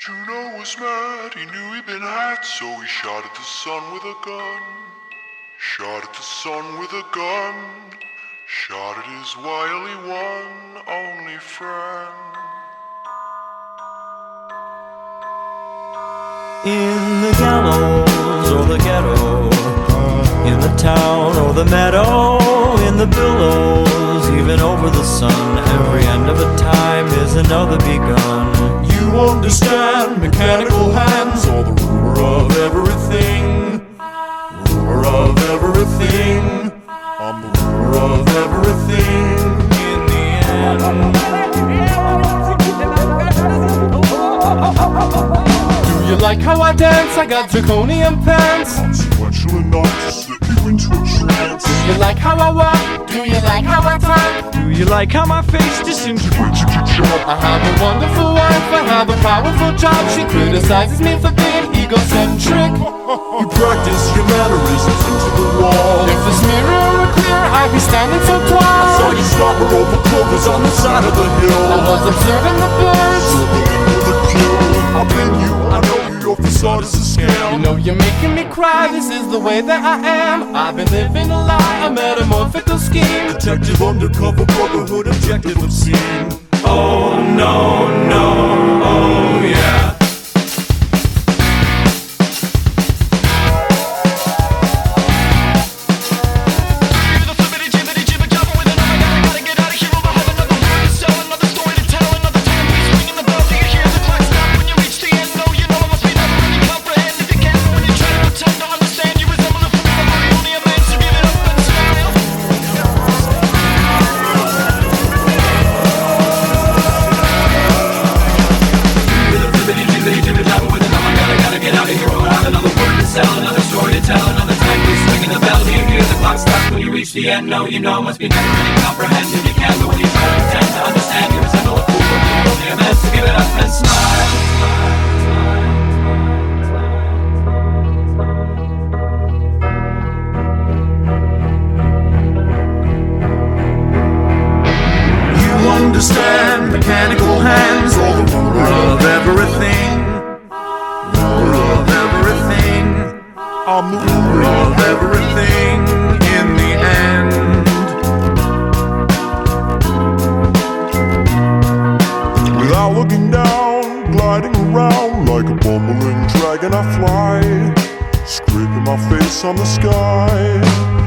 Juno was mad, he knew he'd been had, so he shot at the sun with a gun. Shot at the sun with a gun. Shot at his wily one, only friend. In the gallows or the ghetto, in the town or the meadow, in the billows, even over the sun, every end of a time is another begun. You understand mechanical hands, or the ruler of everything. Ruler of everything. I'm the ruler of everything in the end. Do you like how I dance? I got draconian pants. Consequential enough to slip you into a trance. Do you like how I walk? Do you like how I talk? Do you like how my face disintegrates you can chop? I have a wonderful wife, I have a powerful job. She criticizes me for being egocentric. You practice your mannerisms into the wall. If this mirror were clear, I'd be standing so tall. Saw you slobber over clovers on the side of the hill. I was observing the birds. I've been you, I know you, your facade is a scam. You know you're making me cry, this is the way that I am. I've been living a lie, a metamorphical scheme. Detective undercover, brotherhood, objective obscene. Oh no, no, oh yeah. The end, no, you know, must be never really comprehended. You can't, but when you try to pretend to understand, you resemble a fool, but you're only a man, so give it up and smile. You understand mechanical hands, or the ruler of everything. Ruler of everything. I'm the ruler of everything. Without looking down, gliding around like a bumbling dragon I fly, scraping my face on the sky.